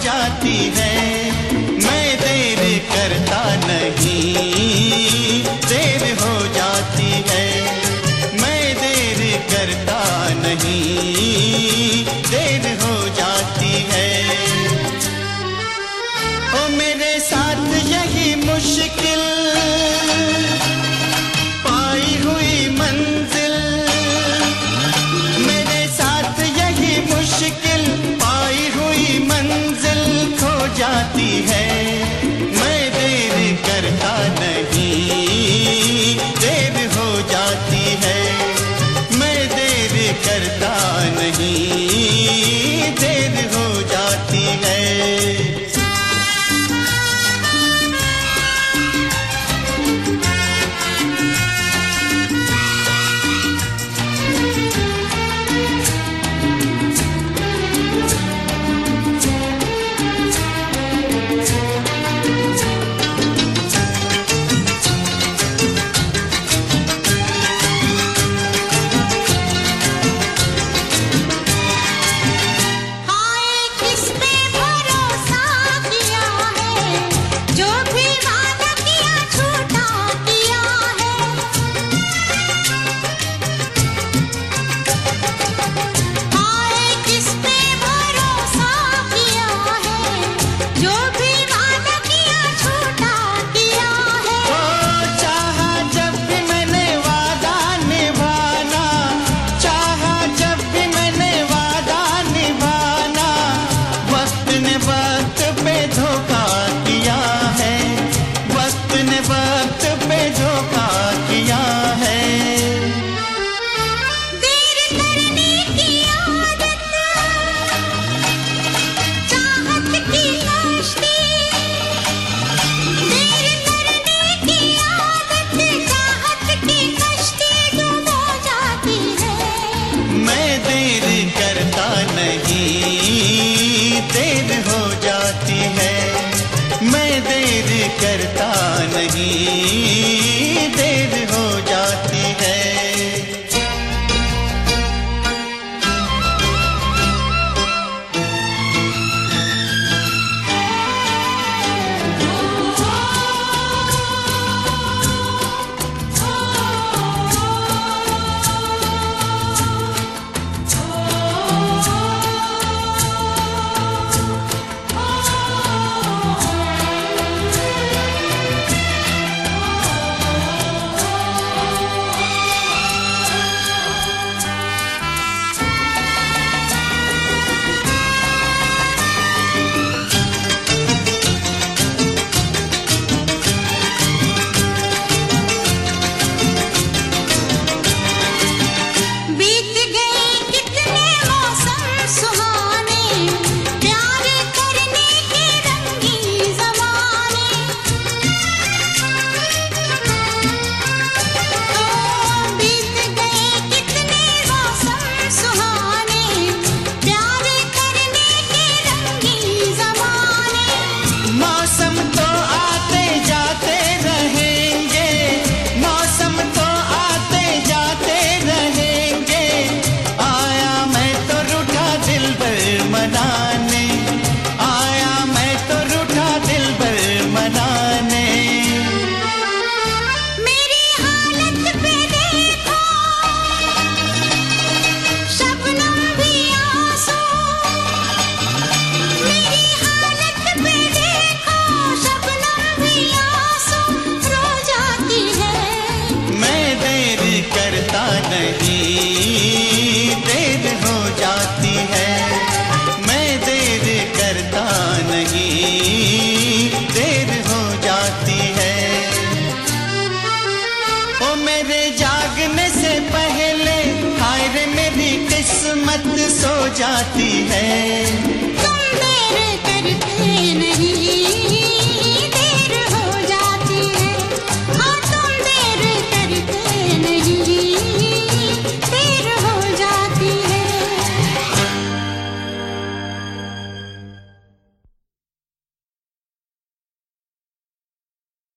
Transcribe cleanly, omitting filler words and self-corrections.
जाती है। मैं देर करता नहीं, देर हो जाती है। मैं देर करता नहीं, देर हो जाती है। ओ मेरे साथ यही मुश्किल पाई हुई मंजिल, मेरे साथ यही मुश्किल पाई हुई मंजिल खो जाती है। मैं देर करता नहीं, देर हो जाती है। मैं देर करता नहीं, देर हो जाती है। करता नहीं, देर हो जाती है। जाती है।